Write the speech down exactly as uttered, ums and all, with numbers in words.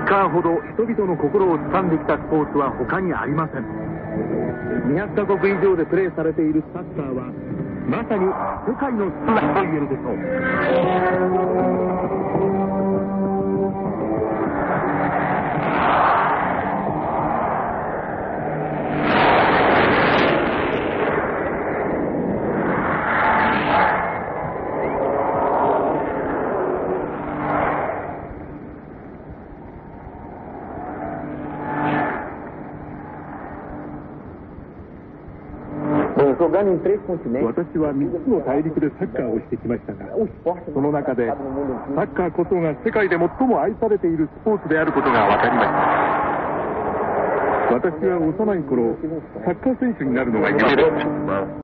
カーほど人々の心を掴んできたスポーツは他にありません。にひゃくカ国以上でプレーされているサッカーはまさに世界のスポーツと言えるでしょう。 私はみっつの大陸でサッカーをしてきましたが、その中でサッカーこそが世界で最も愛されているスポーツであることが分かりました。私は幼い頃サッカー選手になるのが夢でした。